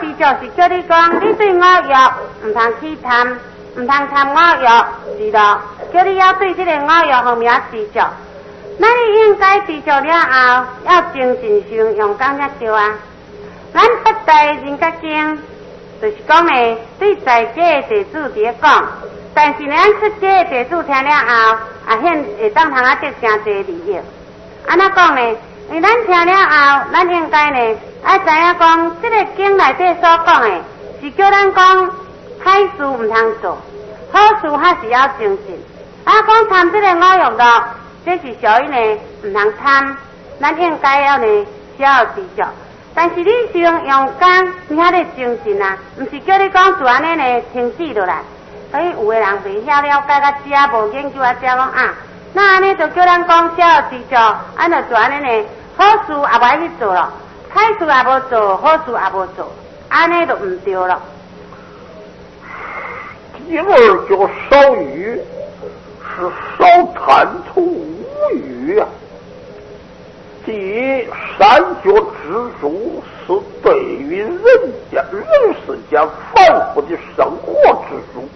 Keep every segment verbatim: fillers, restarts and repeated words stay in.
知足是叫你讲，你对我欲唔通去贪，唔通贪我欲是咯，叫你要对这个我欲方面知足。咱应该知足了后，要精神上用功才对啊。咱八代人家经，就是讲呢，对在家的地主伫讲，但是呢，咱出家的地主听了后，啊，现会当通啊得真侪利益。安怎讲呢？因为咱听了后，咱应该呢，爱知影讲，这个经内底所讲的，是叫咱讲歹事唔通做，好事还是要精进。啊，讲贪这个五欲乐，这是属于呢唔通贪，咱应该要呢要知足。但是你想用功，你还得精进啊，唔是叫你讲做安尼呢停止落来。所以有的人袂晓了解，甲只啊无研究啊，只讲啊，那安尼就叫咱讲要知足，安就做安尼呢，好事也无爱去做咯，歹事也无做，好事也无做，安尼就唔对了。 第二叫少语，是少谈吐无语啊。第一，三觉知足是对于人家人世间凡夫的生活知足，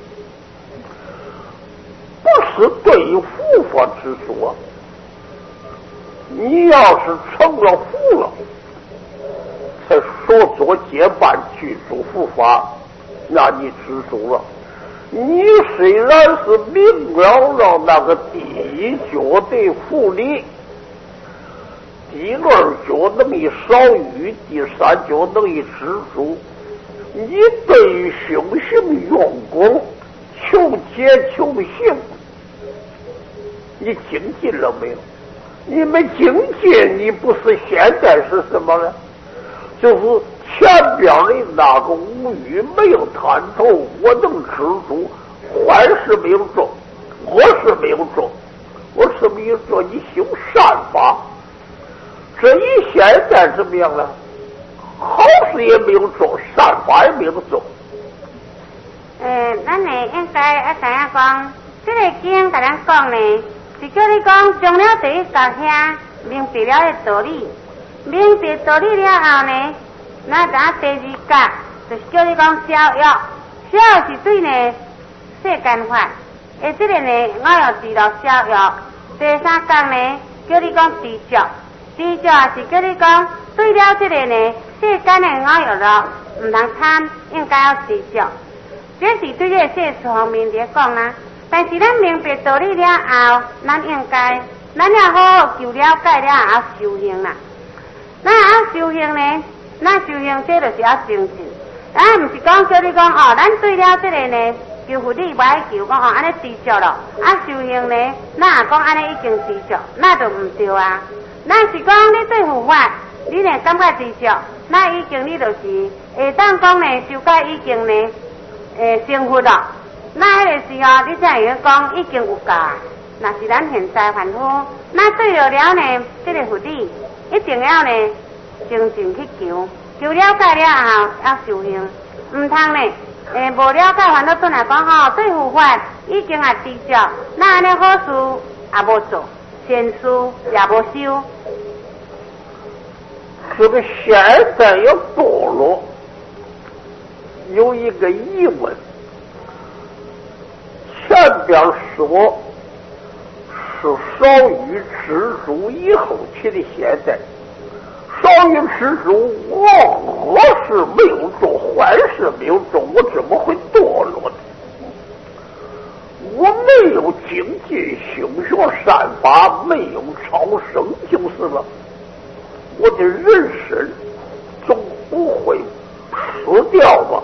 不是对于佛法知足啊。你要是成了佛了，才说做结伴去做佛法，那你知足了。你虽然是明了了那个第一觉的福利，第二觉能以少语，第三觉能以知足，你对于修行用功，求解求行，你精进了没有？你没精进，你不是现在是什么呢？就是前边的那个无语，没有贪头，我能知足，坏事没有做，恶事没有做，我是没有做，你修善法。这一现在怎么样呢？好事也没有做，善法也没有做。 诶，咱呢应该要知影讲，这个经甲咱讲呢，是叫你讲将了第一教兄明白了的道理，明白道理了后呢，那咱第二教就是叫你讲逍遥，逍遥是对呢世间法，诶，这个呢我要知道逍遥。第三讲呢，叫你讲知足。知足是叫你讲，对了这个呢，世间的我欲乐，唔通贪，应该要知足。这是对这个世俗方面来讲啦。但是咱明白道理了后，咱应该，咱要好好求了解了后修行啦。咱要修行呢，咱修行这就是要精进。咱唔是讲叫你讲哦，咱对了这个呢，求福利不爱求讲哦，安尼知足咯。啊，修行呢，咱也讲安尼已经知足，那就唔对啊。咱是讲你对佛法，你呢感觉知足，那已经你就是会当讲呢，修改已经呢，诶成佛了。那迄个时候，你才会讲已经有够啊。那是咱现在凡夫，那对了了呢，这个福利一定要呢精进去求，求了解了后要修行，唔通呢，诶无了解烦恼转来讲吼，对佛法已经也知足，那安尼好事也无做。善事也无修， 这个现在要堕落，有一个疑问。前边说是少于知足以后起的现在，少于知足，我恶事没有做，坏事没有做，我怎么会堕落呢？我没有精进修学善法，没有超生就是了。我的人生总不会死掉吧？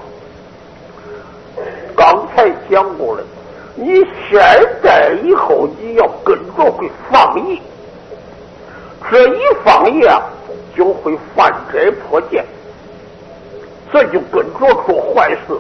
刚才讲过了，你现在以后你要跟着会放逸，这一放逸啊，就会犯斋破戒，这就跟着做坏事。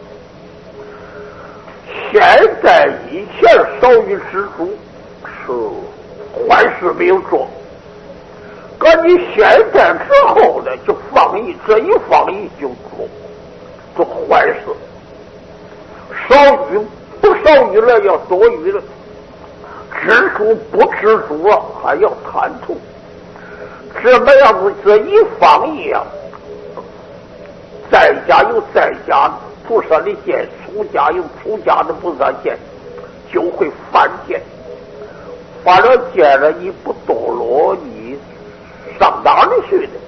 现在以前少于知足是坏事没有做，可你现在之后呢，就放逸，这一放逸就做做坏事。少于不少于了，要多于了；知足不知足了，还要贪图。这么样子，这一放逸啊，在家菩萨的见，出家有出家的菩萨见，就会犯见。犯了见了，你不堕落，你上哪里去呢？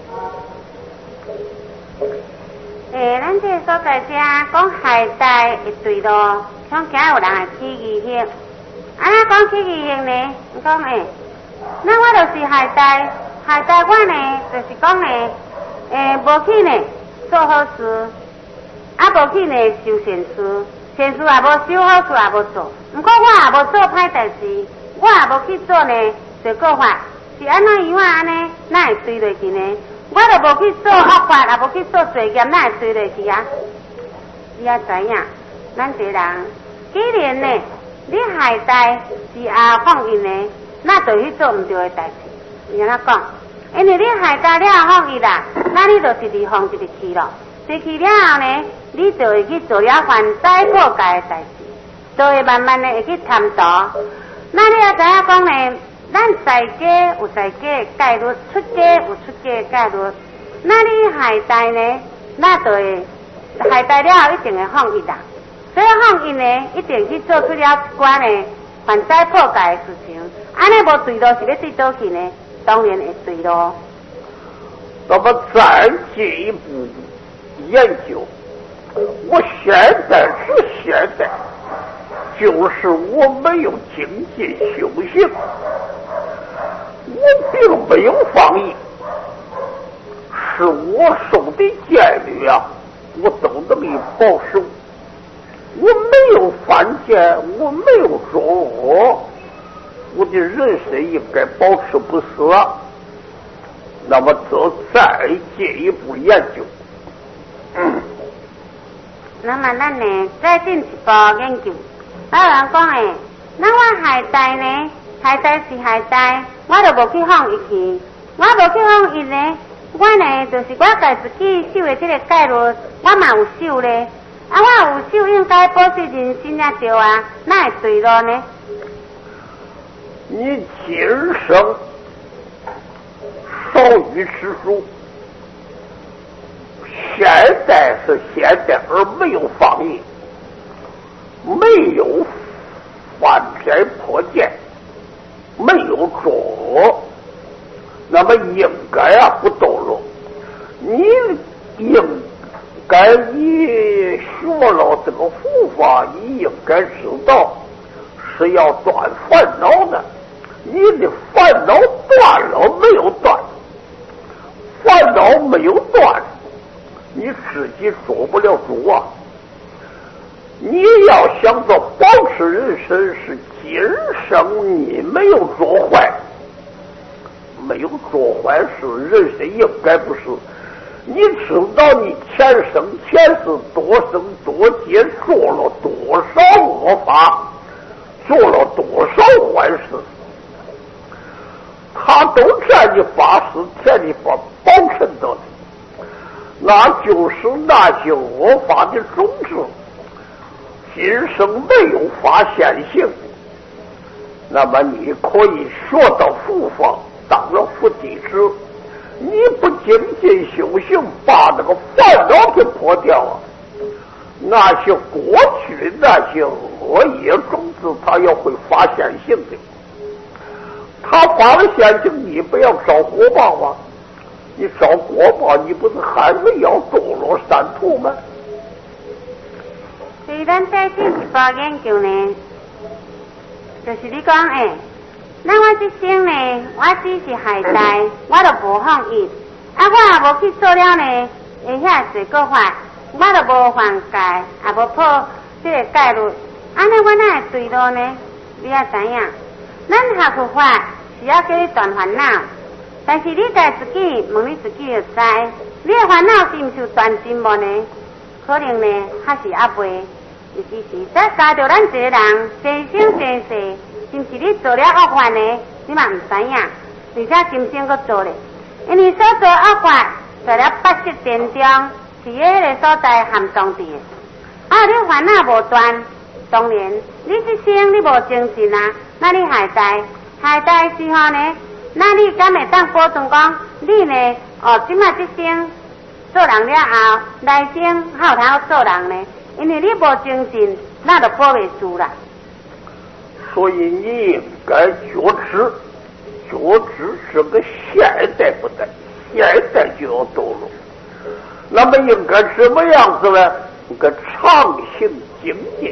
诶，咱这所在者讲海带一对咯，像今有人会起疑心，啊，咱讲起疑心呢，讲诶，那我就是海带，海带我呢就是讲呢，诶，无去呢做好事，啊，无去呢修善事，善事也无修，好事也无做，不过我也无做歹代志，我也无去做呢罪过法，是安怎样安尼，哪会对落去呢？我就无去做恶法，也无去做罪业，哪会对落去啊？你也知影，咱这人既然呢，你害代是啊放逸呢，那就去做唔对的代志。安怎讲？因为你害代了放逸啦，那你就一直放一直去咯。一去了后呢，你就会去做了犯灾破戒的代志，就会慢慢的会去贪图。那你也知影讲呢？咱在家有在家的戒律，出家有出家的戒律。那你害代呢？那就会害代了后一定会放逸啦。所以放逸呢，一定去做出了一寡呢犯灾破戒的事情。安尼无对路是要对倒去呢？当然会对路。 那么再进一步研究，我现在是现在，就是我没有精进修行。我并没有放逸，是我受的戒律啊，我都能以保守。我没有犯戒，我没有作恶，我的人生应该保持不死啊。那么，则再进一步研究。嗯。 那么，咱呢再进一步研究。老人讲诶，那我害代呢？害代是害代，我就无去放伊去，我无去放伊呢，我呢就是我家自己守的这个戒律，我嘛有守咧，啊，我有守应该保持人心才对啊，哪会对路呢？ 你今生少欲吃素，现在是现在，而没有放逸，没有犯戒破戒。没有作恶，那么应该啊不堕落。你应该你学了这个佛法，你应该知道是要断烦恼的。你的烦恼断了没有断？烦恼没有断，你自己做不了主啊。你要想着保持人生，是今生你没有做坏，没有做坏事，人生应该不是。你知道你前生前世多生多劫做了多少恶法，做了多少坏事，他都在你发誓替你保保存着的，那就是那些恶法的种子。今生没有发现性，那么你可以学到佛法，当了佛弟子。你不精进修行，把那个烦恼给破掉啊！那些过去那些恶业种子，它也会发现性的。它发了现性，你不要找果报吗？你找果报，你不是还没要堕落三途吗？ 所以咱再进一步研究呢，就是你讲诶，那我这生呢，我只是害代，我就无放逸，啊，我也无去做了呢，会遐罪过法，我就无犯戒，也无破这个戒律，安尼我哪会对路呢？你也知影，咱学佛法是要叫你断烦恼，但是你家自己问你自己就知，你的烦恼是毋是断尽无呢？可能呢，还是还未。尤其是再加着咱一个人生生世世，是毋是你做了恶法呢？你嘛唔知影，而且今生搁做咧。因为所做恶法，在了八识殿中，是迄个所在含藏伫的。啊，你烦恼无断，当然你这生你无精进啊，那你害代害代时候呢？那你敢会当保证讲你呢？哦，即马这生做人了后，来生还有通做人呢？因为你无精进，那就保袂住啦。 所以你应该觉知，觉知是个现代不在，现代就要堕落。那么应该什么样子呢？应该常行精进。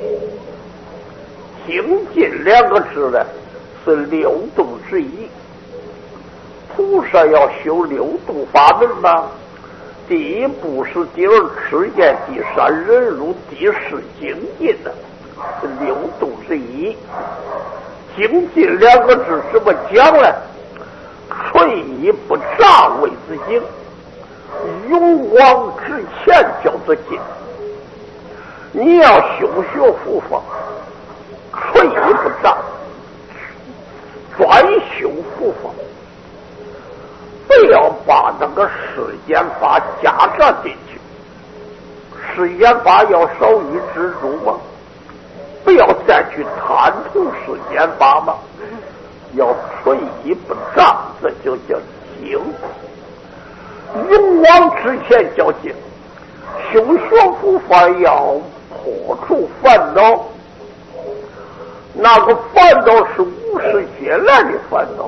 精进两个字呢，是六度之一。菩萨要修六度法门吗？第一步是第二持戒，第三忍辱，第四精进的，是六度之一。精进两个字怎么讲呢？垂衣不乍谓之精，勇往直前叫做进。你要修学佛法，垂衣不乍，专修佛法，不要把那个世间法夹杂进去。世间法要少于知足吗？不要再去贪图世间法吗？要垂衣不乍，这就叫精。勇往直前叫精。修学佛法要破除烦恼，那个烦恼是无始劫来的烦恼，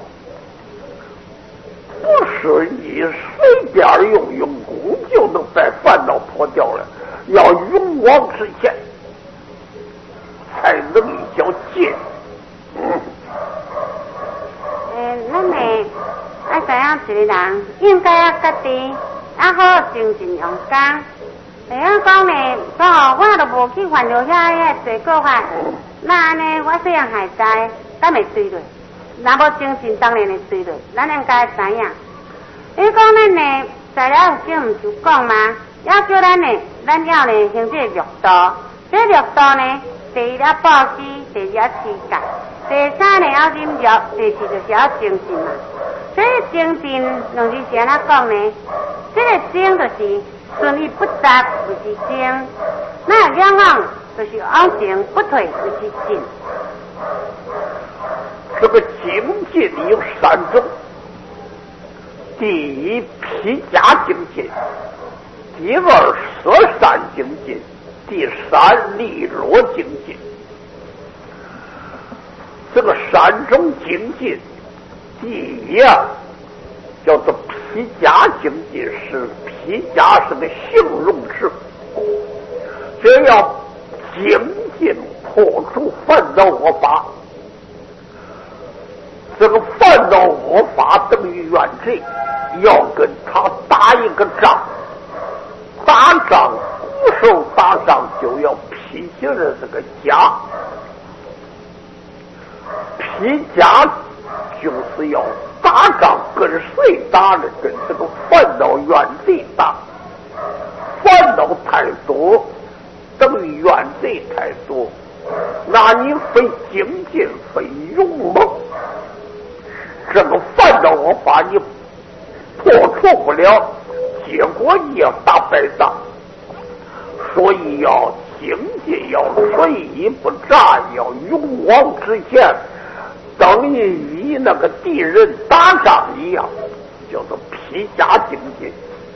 不是你随便用用功就能把烦恼破掉了，要勇往直前才能叫进。嗯， 诶，咱诶爱知影一个人应该啊家己啊好精进用功。会晓讲呢，哦，我都无去犯着遐遐罪过法，那安尼我细汉还知，咱会追落。若无精进，当然会追落。咱应该知影。你讲咱呢，材料有经毋就讲嘛，要叫咱呢，咱要呢行这六道。这六道呢，第一了报喜，第二了持戒，第三呢要忍辱，第四就是要精进嘛。所以精进两字是安怎讲呢？这个精就是顺利不杂，就是精；那两往就是往前不退，就是进。 这个精进有三种：第一，披甲精进；第二，舍善精进；第三，利落精进。这个三种精进，第一啊，叫做披甲精进，是披甲是个形容词，这要精进破除烦恼恶法。这个烦恼恶法等于冤贼，要跟他打一个仗，打仗鼓手打仗就要披起了这个甲，披甲就是要打仗，跟谁打呢？跟这个烦恼冤贼打。烦恼太多等于冤贼太多，那你非精进非勇猛，这个烦恼恶法你破除不了，结果你要打败仗。所以要精进，要垂衣不乍，要勇往直前，等于与那个敌人打仗一样，叫做披甲精进。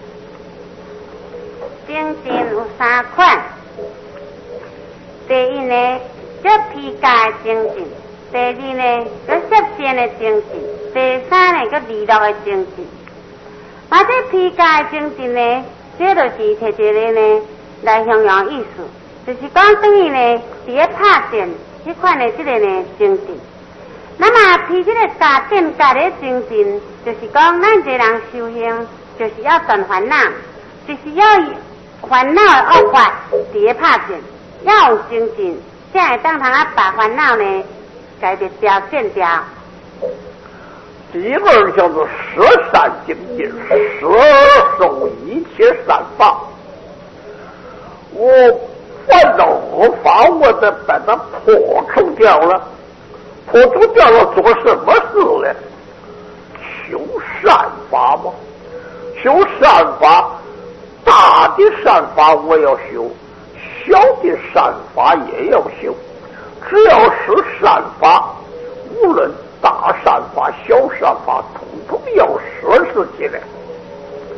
精进有三款，第一呢，叫披甲精进；第二呢，叫摄善的精进；第三呢，叫利落的精进。啊，这披甲精进呢，这就是摕一个呢来形容意思，就是讲等于呢，伫咧拍剑迄款的这个呢精进。那么披这个甲剑甲的精进，就是讲咱一个人修行，就是要断烦恼，就是要烦恼的恶法伫咧拍剑，要有精进，才会当通啊把烦恼呢改变掉、减掉。 第二叫做舍善精进，舍受一切善法。我烦恼恶法，我得把它破除掉了。破除掉了，做什么事呢？修善法嘛。修善法，大的善法我要修，小的善法也要修。只要是善法，无论大善法、小善法，统统要摄持起来。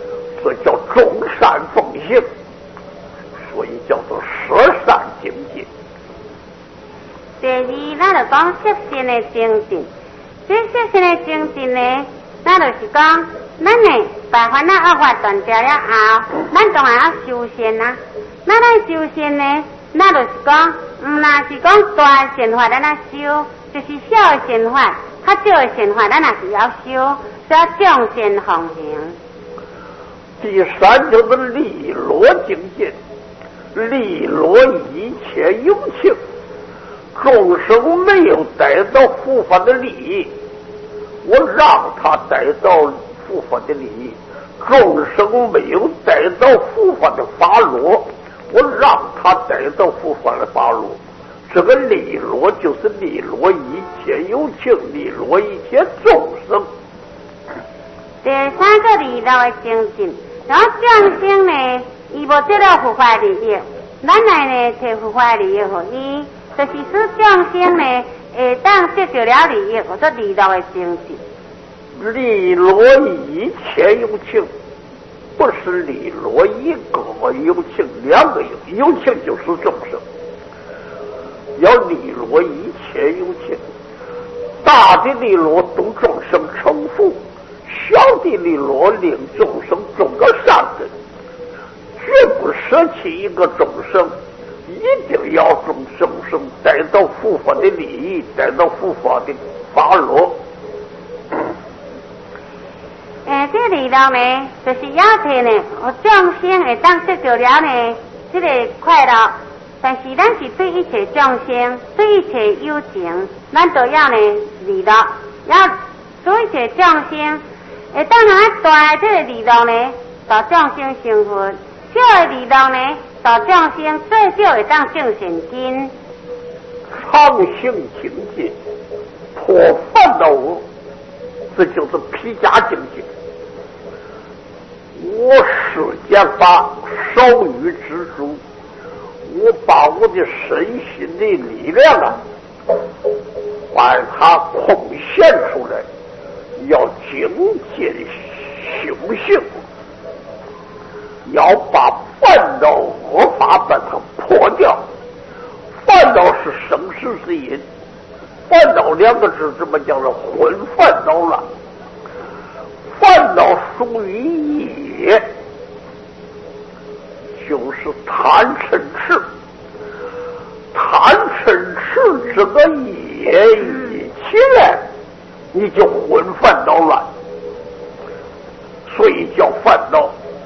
这叫众善奉行，所以叫做舍善精进。 第二，咱就讲色身的精进。这色身的精进呢，咱就是讲，咱呢把烦恼恶法断掉了后，咱当然要修仙啦。咱来修仙呢，咱就是讲，唔那是讲大的善法咱来修，就是小的善法，较少的善法咱也是要修，所以要众善奉行。 第三就是利罗精进，利罗一切有情。众生没有得到佛法的利益，我让他得到佛法的利益；众生没有得到佛法的法罗，我让他得到佛法的法罗。这个利罗就是利罗一切有情，利罗一切众生。 第三个利罗的精进，然后众生呢，伊无得到佛法利益，咱来呢摕佛法利益互伊。就是使众生呢，会当得到了利益，或者利罗的精进。 利罗一切有情，不是利罗一个有情，两个有有情就是众生。要利罗一切有情，大的利罗度众生成佛，小的利罗令众生种个善根，绝不舍弃一个众生。一定要众生生得到佛法的利益，得到佛法的法罗。 诶，这利罗呢，就是要摕呢，我众生会当得到了呢，这个快乐。但是咱是对一切众生，对一切有情，咱都要呢利乐，要对一切众生会当拿大这个利乐呢，到众生成佛；小的利乐呢，到众生最少会当正善根， 常行精进，破烦恼恶，这就是披甲精进。我世间法少于知足，我把我的身心的力量啊，把它空显出来，要精进修行，要把烦恼恶法把它破掉。烦恼是生死之因，烦恼两个字怎么叫做混烦恼了？烦恼属于业，就是贪嗔痴。贪嗔痴这个业一起来，你就混烦恼乱，所以叫烦恼。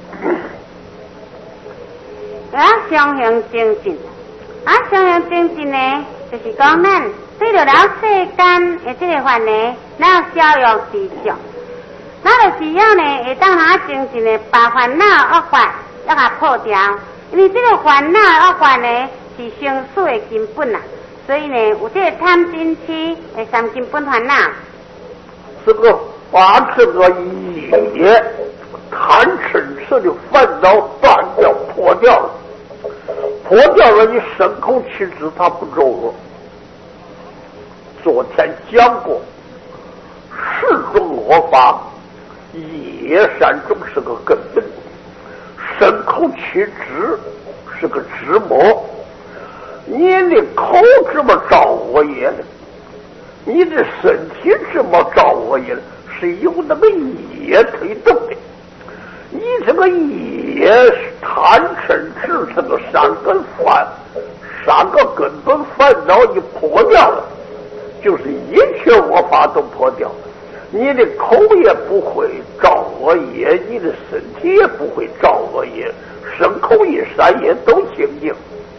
啊，相行精进，啊，相行精进呢，就是讲咱对着了世间的这个法呢，咱要消用持续，咱就需要呢，会当拿精进的把烦恼恶法要给它破掉，因为这个烦恼恶法呢是生死的根本啊，所以呢，有这个贪嗔痴的三根本烦恼。 这个把这个业贪嗔痴的烦恼断掉破掉了，破掉了，你身口气质它不作恶。昨天讲过，十种恶法，业善中是个根本，身口气质是个执魔。你的口怎么造恶业呢？你的身体怎么造恶业呢？是由那个业推动的。你这个业贪嗔痴这个三根烦，三个根本烦恼你破掉了，就是一切恶法都破掉了。你的口也不会造恶业，你的身体也不会造恶业，身口意三业都清净。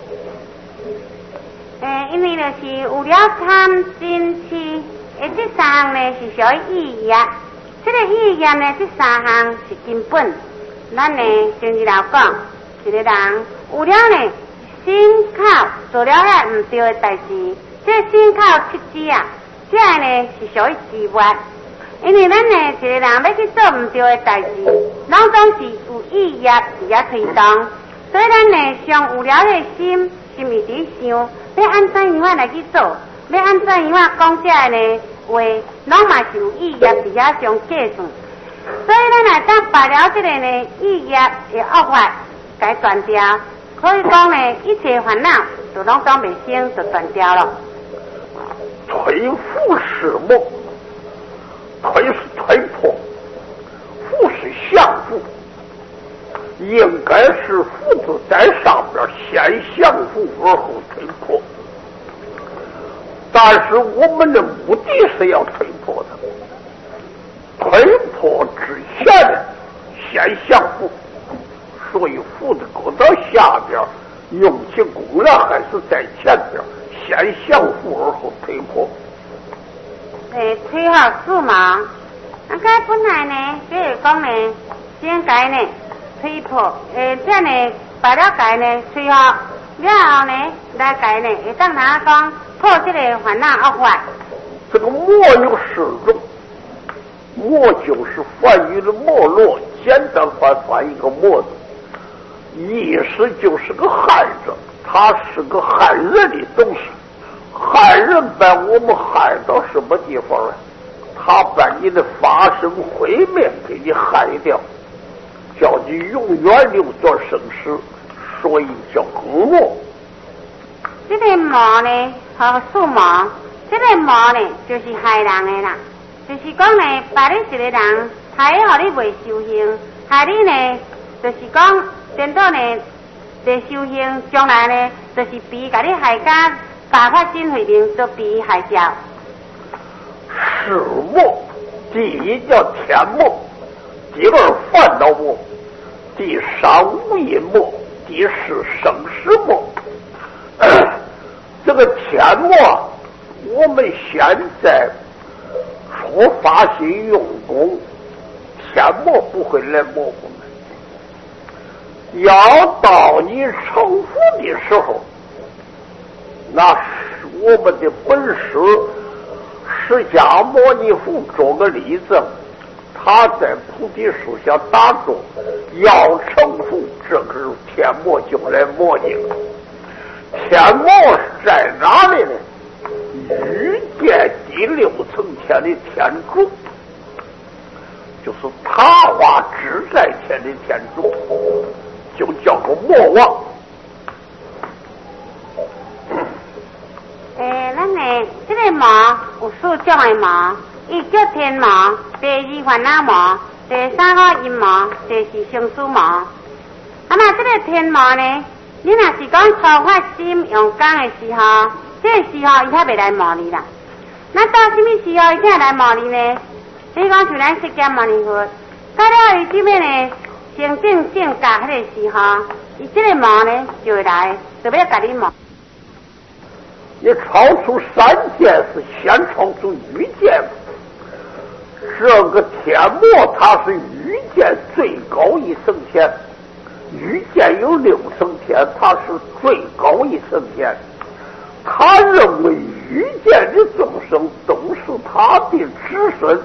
诶，因为就是有了贪嗔痴，诶，这三项呢是属于意业，这个意业呢，这三项是根本。咱呢，先日来讲，一个人有了呢，心口做了遐唔对的代志，这心口七支啊，这呢是属于自愿。因为咱呢，一个人要去做唔对的代志，拢总是有意业伫遐推动，所以咱呢，上有了的心，心里伫想，要按怎样来去做，要按怎样讲这呢话，拢嘛是有意业伫遐上计算。 所以咱来当拔了这个呢意业的恶法，该断掉。可以讲呢，一切烦恼就拢当未生，就断掉了。 推腹是梦，推是推破，腹是相腹，应该是腹字在上边，先相腹而后推破。但是我们的目的是要推破的，推破之前先相腹，所以腹子搁到下边，用起功来还是在前边，先相腹而后推破。 诶，推好数嘛，那个本来呢，就是讲呢，先改呢推破，诶，这呢把了改呢推好，了后呢来改呢，会当他讲破这个烦恼恶法。 这个没有始终，没就是梵语的没落，简单翻翻一个没字，意思就是个害者，他是个害人的东西。害人把我们害到什么地方了？他把你的法身慧命给你害掉，叫你永远留作生死，所以叫魔。 这个魔呢，和属魔，这个魔呢，就是害人的啦。就是讲呢，把你一个人害好你未修行，害你呢，就是讲等到呢，未修行，将来呢，就是比把你害家。法法真慧命就比害教。 是魔，第一叫天魔，第二烦恼魔，第三无因魔，第四生死魔。这个天魔，我们现在出发心用功，天魔不会来魔我们。要到你成佛的时候，那是我们的本师释迦牟尼佛做个例子，他在菩提树下打坐，要成佛，这个时候天魔就来磨你了。天魔是在哪里呢？欲界第六层天的天主，就是他化自在天的天主，就叫个魔王。 诶，咱呢，这个魔有四种的魔，一叫天魔，第二烦恼魔，第三个阴魔，第四生死魔。那么这个天魔呢，你若是讲初发心用功的时候，这个时候伊才袂来魔你啦。那到什么时候伊才来魔你呢？比如讲像咱释迦牟尼佛，到了伊这边呢，成正正觉迄个时候，伊这个魔呢就会来，就要甲你魔。 你超出三界是先超出欲界，这个天魔它是欲界最高一层天，欲界有六层天，它是最高一层天。他认为欲界的众生都是他的子孙，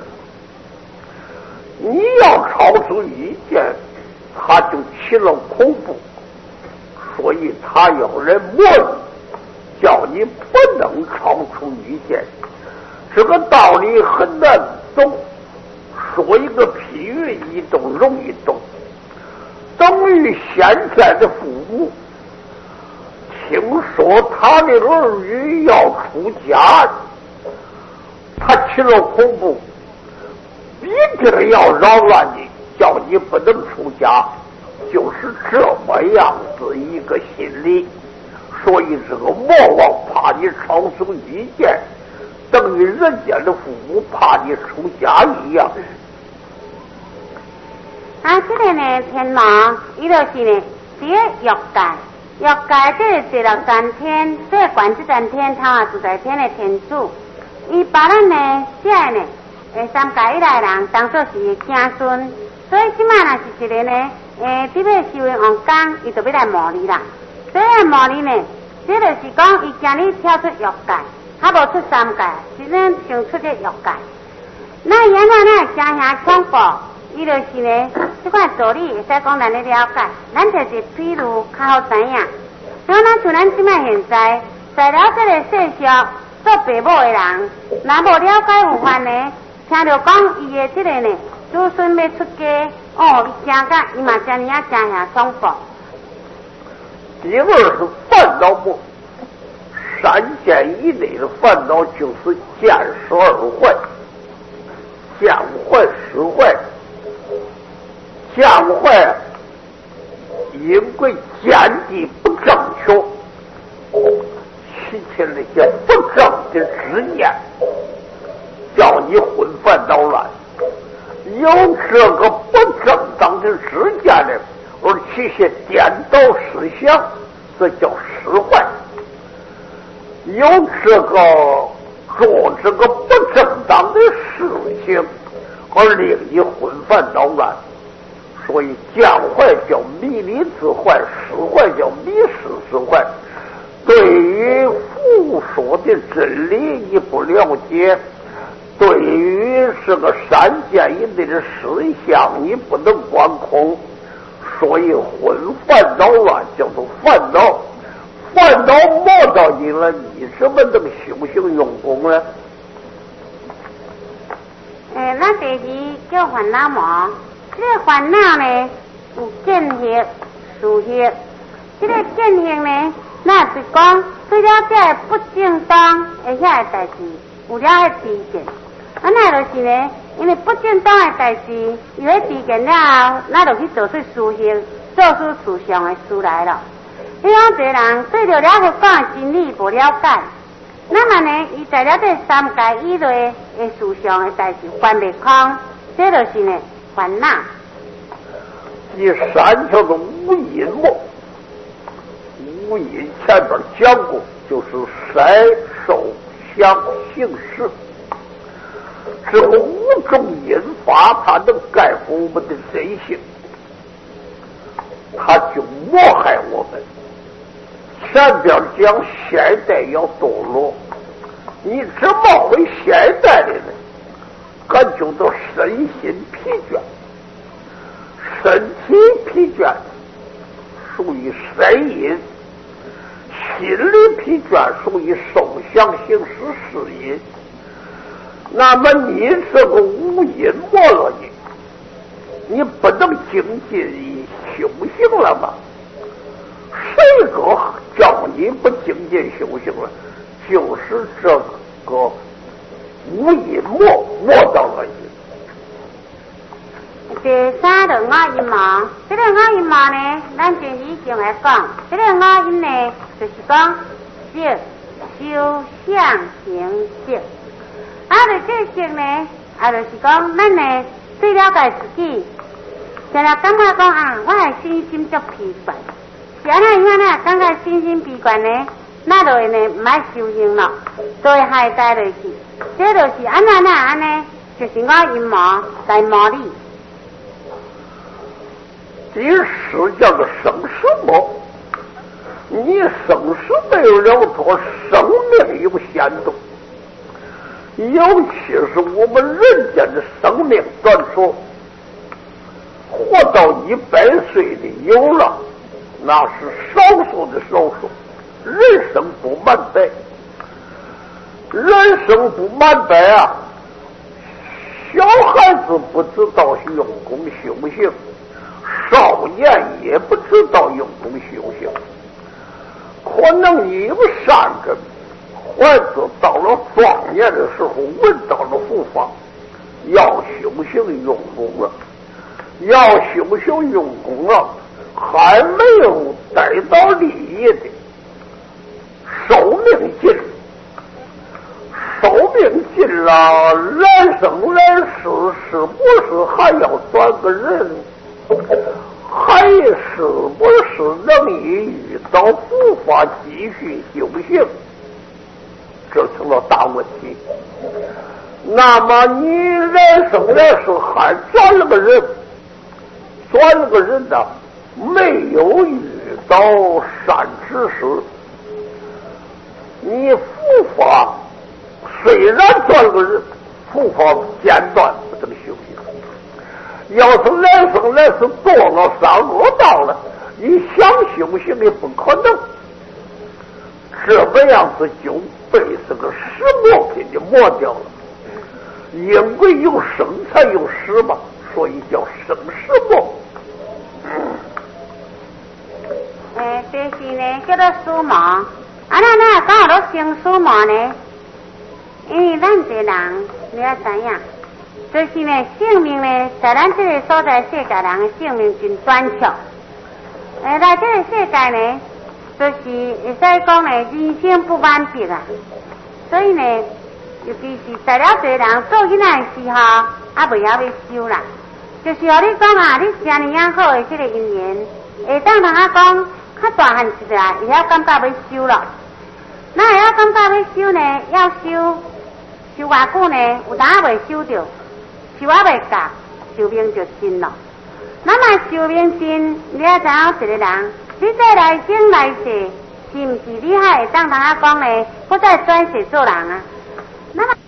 你要超出欲界，他就起了恐怖，所以他要来磨你，叫你不能超出欲界。这个道理很难懂，说一个譬喻易懂容易懂，等于现在的父母听说他的儿女要出家，他起了恐怖，一定要扰乱你，叫你不能出家，就是这么样子一个心理。所以这个魔王怕你超出欲界，等于人家的父母怕你出家一样。 啊，这个呢，天魔，伊就是呢，第一欲界，欲界这个第六三天，这个观自在天、他化自在天的天主，伊把咱呢，这个呢，诶，三界以来人当作是子孙，所以即摆若是一个呢，诶，这边修行王刚，伊就要来磨你啦。所以来磨你呢，这就是讲伊惊你跳出欲界，他无出三界，只能想出这欲界。那原来呢，真遐恐怖。伊就是呢，这款道理会使讲咱咧了解，咱就是譬如较好知影。像咱像咱即摆现在，在了这个世上做父母的人，若无了解有法呢，听着讲伊的这个呢， 子孙要出家，哦，伊惊甲伊嘛遮尼啊惊遐爽服。 第二是烦恼不，三件以内的烦恼就是见识二坏，见坏识坏，见坏因为见地不正确，其前那些不正的执念，叫你混饭捣乱。有这个不正当的执念呢，而其些颠倒思想，这叫使坏。有这个做这个不正当的事情，而令你混饭捣乱，所以见坏叫迷离之坏，使坏叫迷失之坏。对于父说的真理你不了解，对于这个三件以内的思想你不能观空，所以混烦恼乱叫做烦恼。烦恼摸到你了，你怎么能修行用功呢？ 诶，那第二叫烦恼魔，这个烦恼呢有见行、事行。这个见行呢，那是讲对了这个不正当的遐个代志，有了迄知见。啊，那就是呢，因为不正当的代志，有迄知见了后，那就去做出事行，做出事上的事来了。你讲一个人对着了佛讲的真理无了解，那么呢，伊在了这三界以内的事上的代志犯未空，这就是呢烦恼。 第三条的无因末，无因前边讲过，就是色受想行识，这个五种因法，它能概括我们的人性，它就祸害我们。前边讲现代要堕落，你怎么会现代的呢？感觉到身心疲倦，身体疲倦属于身因，心理疲倦属于受想行识事因。那么你这个无因没了你，你不能精进于修行了吗？谁个叫你不精进修行了？就是这个无因魔魔到了你。 第三个五因魔，这个五因魔呢，咱前以前来讲，这个五因呢，就是讲色、受、想、行、识。啊，就这色呢，啊，就是讲咱呢最了解自己，常常感觉讲啊，我的身心足疲倦。是安那样呢？感觉身心疲倦呢，那就会呢唔爱修行咯，就会害在落去。这就是安那那安呢，就是我阴魔在魔力。 第四叫做生死魔，你生死没有了脱，生命有限度。尤其是我们人间的生命短促，活到一百岁的有了。那是少数的少数，人生不满百，人生不满百啊！小孩子不知道用功修行，少年也不知道用功修行。可能你有善根，孩子到了壮年的时候，闻到了佛法，要修行用功了，要修行用功了。还没有得到利益的，寿命尽，寿命尽了，来生来世是不是还要转个人？还是不是能以遇到佛法继续修行？这成了大问题。那么你来生来世还转了个人，转了个人呢？没有遇到善知识，你佛法虽然转个人，佛法间断不能修行。要是来生来世堕了三恶道了，你想修行也不可能。这么样子就被这个石磨给你磨掉了。因为有生才有死嘛， 所以叫生死梦。 诶，就是呢，叫做死魔。啊，咱哪讲好都生死魔呢？因为咱一个人，你要知影，就是呢，性命呢，在咱这个所在世界人的性命真短促。诶，来这个世界呢，就是会使讲呢，人生不满足啊。所以呢，尤其是在了侪人做囡仔的时候，啊，未晓要修啦。就是互你讲啊，你遮尔样好的这个姻缘，会当人啊讲较大汉一下，会晓感觉要修咯。那会晓感觉要修呢？要修修偌久呢？有当啊未修着，修啊未到，寿命就尽咯。那么寿命尽，你要知影一个人，你这来生来世，是毋是你还会当人啊讲呢？我再转世做人啊？那么。